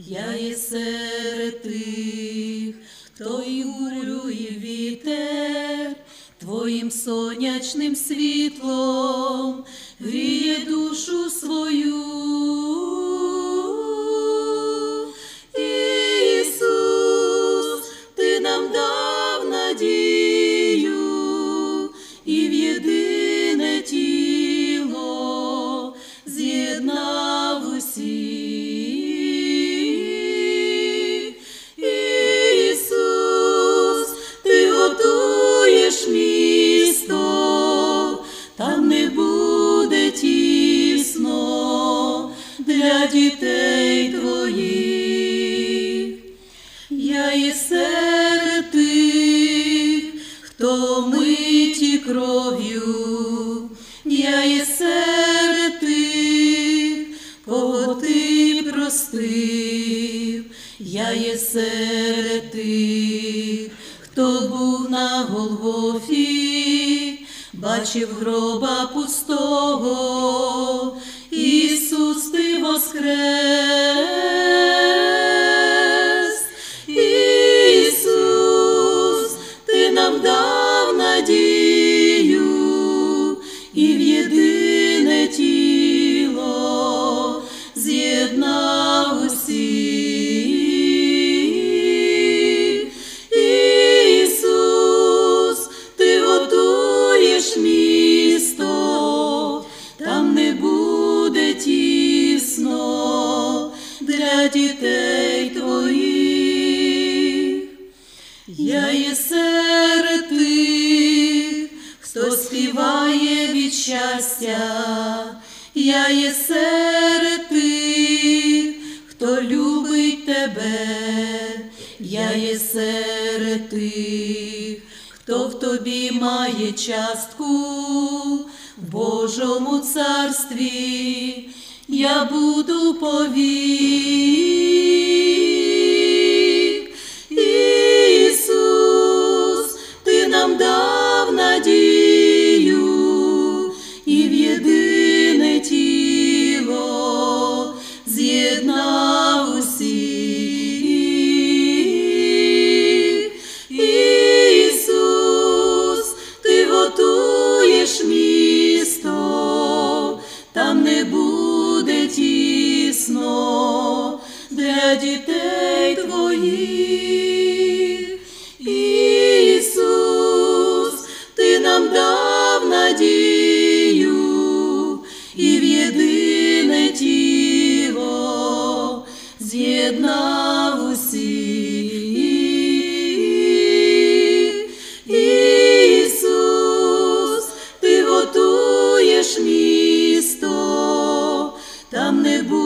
Я є серед тих, хто і бурю, і вітер, Твоїм сонячним світлом гріє душу свою. Ісус, Ти нам дав надію і в єдине тіло з'єднав усіх. Ісус, Ти готуєш місто, там не буде тісно для дітей Твоїх. Я є серед тих, хто миті кров'ю, я є серед тих, кого Ти простив, я є серед тих, хто був на Голгофі, бачив гроба пустого. Ісус, Ти воскрес! Ісус, Ти нам дав надію і в єдине тіло з'єднав усіх. Ісус, Ти готуєш місто, там не буде тісно для дітей Твоїх. Я є серед тих, хто співає від щастя, я є серед тих, хто любить Тебе, я є серед тих, хто в Тобі має частку в Божому царстві, я буду повік. Ісус, Ти нам дав надію і в єдине тіло з'єднав усіх. Ісус, Ти готуєш місто, там не буде тісно для дітей Твоїх. Ісус, Ти нам дав надію і в єдине тіло з'єднав усіх. Ісус, Ти готуєш місто, там не буде